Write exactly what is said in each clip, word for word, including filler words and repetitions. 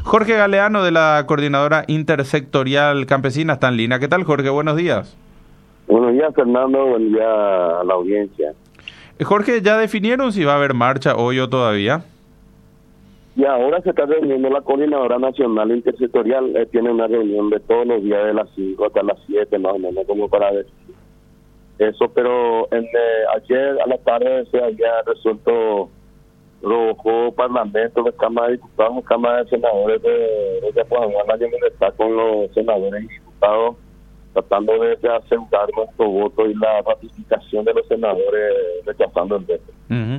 Jorge Galeano, de la Coordinadora Intersectorial Campesina, está en línea. ¿Qué tal, Jorge? Buenos días. Buenos días, Fernando. Buen día a la audiencia. Jorge, ¿ya definieron si va a haber marcha hoy o todavía? Y ahora se está reuniendo la Coordinadora Nacional Intersectorial. Eh, tiene una reunión de todos los días de las cinco hasta las siete, más o menos, como para decir eso. Pero en, eh, ayer a la tarde se había resuelto rojo Parlamento de Cámara de Diputados, Cámara de Senadores de, de Yacuaguana, que está con los senadores y diputados, tratando de, de asegurar nuestro voto y la ratificación de los senadores rechazando el veto.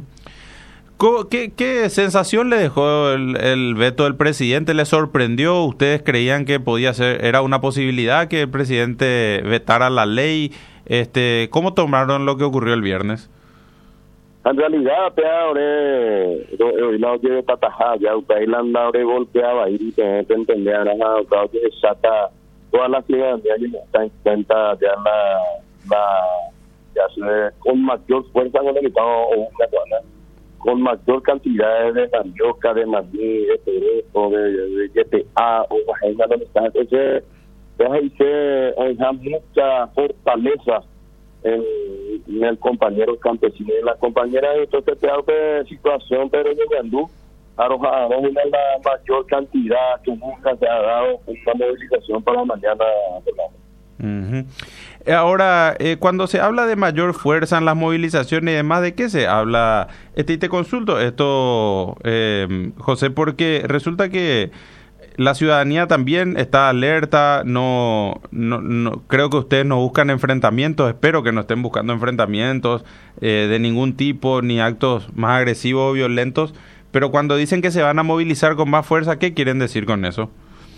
Uh-huh. ¿Qué, ¿Qué sensación le dejó el, el veto del presidente? ¿Le sorprendió? ¿Ustedes creían que podía ser, era una posibilidad que el presidente vetara la ley? Este, ¿Cómo tomaron lo que ocurrió el viernes? En realidad, ahora hoy la oye de Tatajá, ya usted la anda ahora golpeaba y te entender, ahora que chata toda la ciudadanía que está en cuenta ya la, la ya se, con mayor fuerza con el Estado o una con mayor cantidad de mandioca, de maní, de perezo, de, de G T A o bajena donde está. Entonces, ahí se hay mucha fortaleza en, en el compañero campesino y la compañera de entonces de situación, pero yo andú arrojado una de la mayor cantidad que nunca se ha dado una movilización para mañana. Uh-huh. Ahora, eh, cuando se habla de mayor fuerza en las movilizaciones y demás, ¿de qué se habla? Este, y te consulto esto, eh, José, porque resulta que la ciudadanía también está alerta, no, no, no creo que ustedes no buscan enfrentamientos, espero que no estén buscando enfrentamientos eh, de ningún tipo, ni actos más agresivos o violentos, pero cuando dicen que se van a movilizar con más fuerza, ¿qué quieren decir con eso?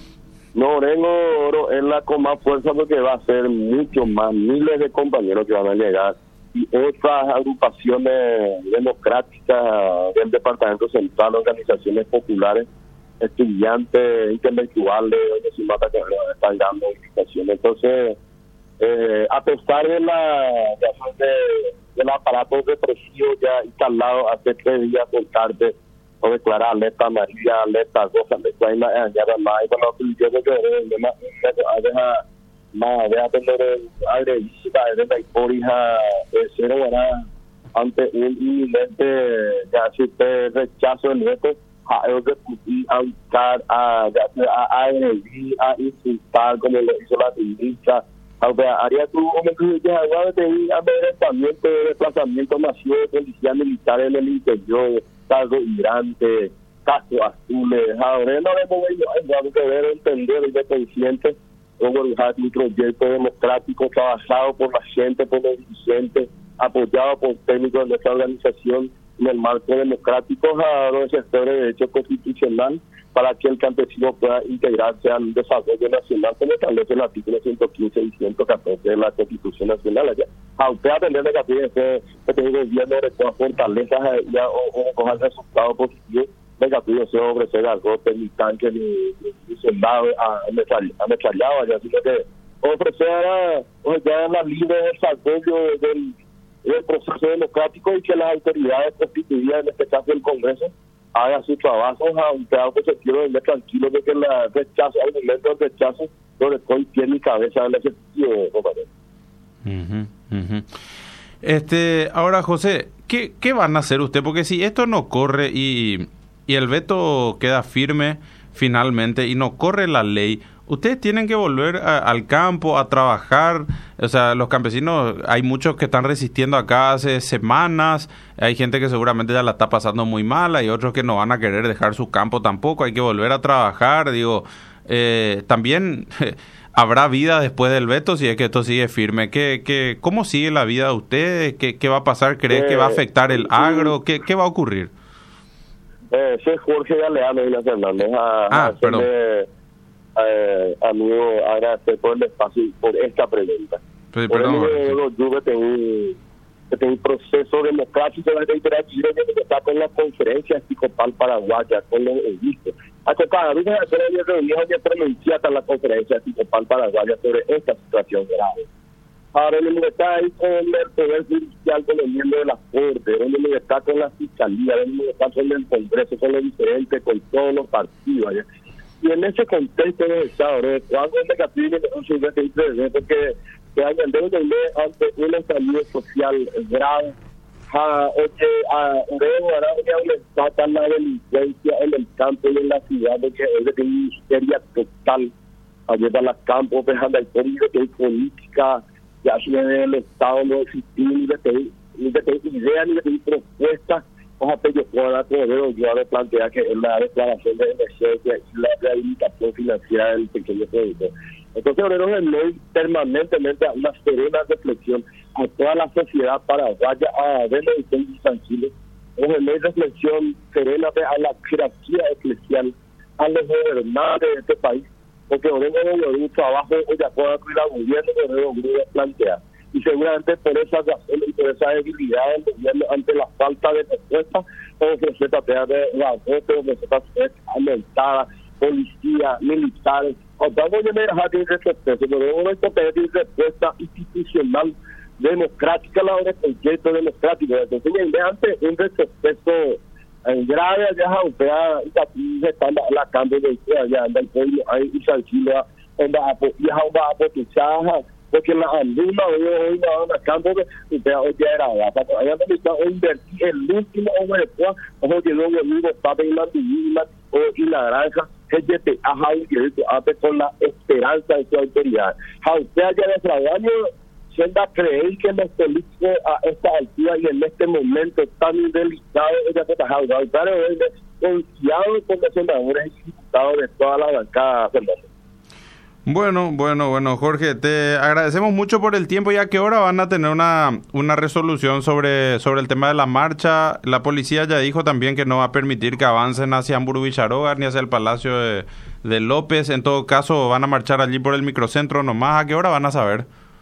No, Orengo es la con más fuerza porque va a ser mucho más, miles de compañeros que van a llegar y otras agrupaciones democráticas del Departamento Central, organizaciones populares, estudiantes, intelectuales, donde se mata que están dando movilizaciones. Entonces, eh, a pesar de la de, del aparato represivo ya instalado hace tres días por tarde, o declarar alerta amarilla, alerta roja, alerta y la más, y cuando yo creo que más más de atender agresiva de la hipórija de cero era ante un inminente ya si te rechazo el veto a discutir, a buscar, a a agredir, a insultar como lo hizo la ministra. Haría tu momento de amedrentamiento, de desplazamiento masivo de policía militar en el interior, cargo hidrante, cascos azules. Ahora no debemos ver, entender y ser conscientes como un proyecto democrático trabajado por la gente, por los dirigentes, apoyado por técnicos de nuestra organización en el marco democrático a los sectores de derecho constitucional para que el campesino pueda integrarse al desarrollo nacional como establece el artículo ciento quince y ciento catorce de la Constitución Nacional. Allá. A usted atender de que este gobierno recoja fortalezas ya, o, o recoja resultados positivos, venga, tú se ofrecer agotes, ni tanques, ni, ni soldados ametrallados allá, sino que ofrecer ya la libre desarrollo del, del proceso democrático y que las autoridades constituidas, en este caso el Congreso, haga su trabajo a un pedazo positivo de tranquilo de que el rechazo, al momento del rechazo, no le estoy pie ni cabeza del ejecutivo, compañero. Uh-huh, uh-huh. Este, ahora, José, ¿qué, ¿qué van a hacer usted? Porque si esto no corre y, y el veto queda firme finalmente y no corre la ley, ustedes tienen que volver a, al campo a trabajar. O sea, los campesinos, hay muchos que están resistiendo acá hace semanas, hay gente que seguramente ya la está pasando muy mal, hay otros que no van a querer dejar su campo tampoco, hay que volver a trabajar. Digo, eh, también habrá vida después del veto si es que esto sigue firme. ¿Qué, qué, ¿Cómo sigue la vida de ustedes? ¿Qué, qué va a pasar? ¿Crees eh, que va a afectar el agro? ¿Qué, qué va a ocurrir? Eh, soy Jorge Galeano y la Fernández. A, ah, a perdón. Eh, amigo, agradecer por el espacio y por esta pregunta. Sí, por perdón, eso yo que tengo un proceso democrático de interacción que está con la conferencia episcopal paraguaya, con los obispos. Hasta cada vez que se había reunido y pronunciada la conferencia episcopal paraguaya sobre esta situación grave. Ahora el mundo está ahí con el poder judicial, con los miembros de la corte, el mundo está con la fiscalía, el mundo está con el Congreso, con los diferentes, con todos los partidos allá. Y en ese contexto de Estado, ¿no? Cuando el negativo no se ve que porque se ha vendido ante un estallido social grave, a oye, a luego ahora está la delincuencia en el campo y en la ciudad, porque es de una histeria total. Allí para los campos, dejando el peligro que hay política, ya si el Estado no existe, ni de tener ideas, ni de tener propuestas. Ojalá que yo pueda poder yo ahora plantear que es la declaración de emergencia y la rehabilitación financiera del pequeño productor. Entonces, Obrero de Ley permanentemente a una serena reflexión a toda la sociedad paraguaya, a ver los distintos tranquilos. Obrero de Ley reflexión serena a la jerarquía eclesial, a los gobernantes de este país, porque Obrero de un trabajo de acuerdo a la gobierno que Obrero de plantea. Y seguramente por esa razón y por esa debilidad del gobierno ante la falta de respuesta, ofrecer tareas de reajuste, ofrecer tareas aumentadas, policía, militares. Vamos a dejar de respeto, pero debemos tener respuesta institucional democrática a la hora del proyecto democrático. Entonces, mediante un respeto grave allá a usted y está la cambio de allá anda el pueblo ahí y tranquilo, donde y va a potenciar porque la alumna hoy no a campo de usted hoy ya era para allá donde está invertir el último hombre después ojo que luego amigo está en la divina y la granja que te ajá y que hace con la esperanza de su autoridad. A usted allá de trabajo siendo a creer que los políticos a esta altura y en este momento tan delicado ella se está jugando claro es confiado con los senadores y diputados de toda la bancada, Fernando. Bueno, bueno, bueno, Jorge, te agradecemos mucho por el tiempo. ¿Y a qué hora van a tener una una resolución sobre sobre el tema de la marcha? La policía ya dijo también que no va a permitir que avancen hacia Hamburgo Villaroga ni hacia el Palacio de, de López. En todo caso, van a marchar allí por el microcentro nomás. ¿A qué hora van a saber?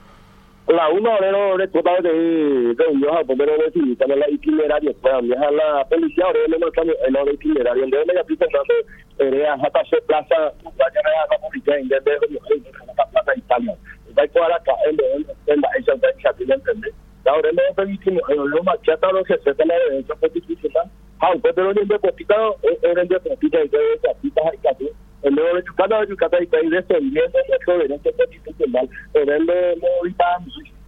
La una hora de total de reunión al primero de civil, también la itinerario, para viajar la policía, ahora no marcamos el hora itinerario, en vez de aquí Fernando, era hasta hacer plaza, vaya a la policía, en vez de la plaza Italia. Va a ir acá, en la esa organización, ¿entendés? Ahora no permitimos, no marchata los que se la derecha constitucional, aunque pero en el deportista, en el deportista, en el deportista, en el nuevo de Yucatán, de Yucatán y país defendiendo nuestro derecho constitucional, pero él no está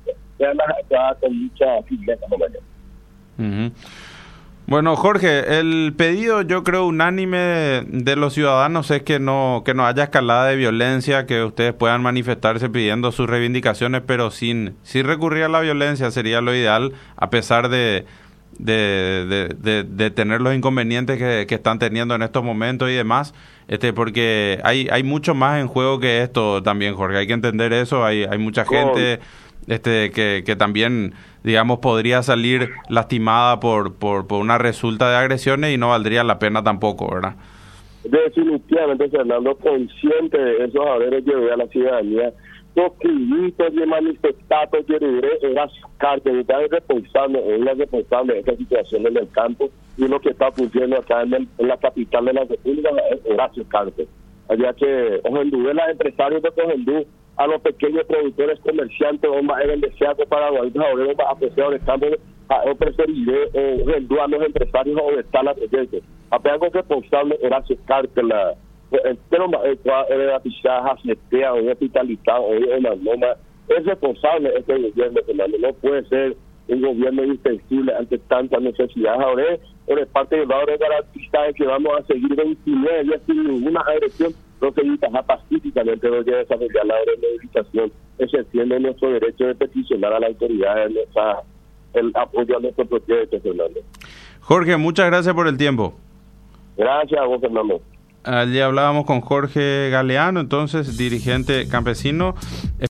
con mucha firmeza, no mañana. Uh-huh. Bueno, Jorge, el pedido yo creo unánime de los ciudadanos es que no que no haya escalada de violencia, que ustedes puedan manifestarse pidiendo sus reivindicaciones, pero sin, sin recurrir a la violencia sería lo ideal, a pesar de De, de, de, de tener los inconvenientes que, que están teniendo en estos momentos y demás, este porque hay hay mucho más en juego que esto también, Jorge, hay que entender eso, hay hay mucha gente este que, que también, digamos, podría salir lastimada por, por, por una resulta de agresiones y no valdría la pena tampoco, ¿verdad? Definitivamente, Fernando, consciente de esos haberes que ve a la ciudadanía, los cribitos de manifestados que era su carta, que está responsable, es la responsable de esta situación en el campo y lo que está ocurriendo acá en, el, en la capital de la República es Horacio Cartes. Había que Ojendú, los empresarios de Ojendú, a los pequeños productores comerciantes, o más el deseado para los ahora a apreciar el campo, a ofrecer Ojendú a los empresarios o estar la proyectos. Apenas con responsable Horacio Cartes, la pero era pichaja, setea, o hospitalizado, o una loma. Es responsable este gobierno, Fernando. No puede ser un gobierno insensible ante tantas necesidades. Ahora, por parte del lado de garantizar que vamos a seguir veintinueve días sin ninguna agresión, no se evita pacíficamente no llega a desarrollar la movilización, ejerciendo nuestro derecho de peticionar a la autoridad en esa, el apoyo a nuestro proyecto, Fernando. Jorge, muchas gracias por el tiempo. Gracias a vos, Fernando. Allí hablábamos con Jorge Galeano, entonces dirigente campesino.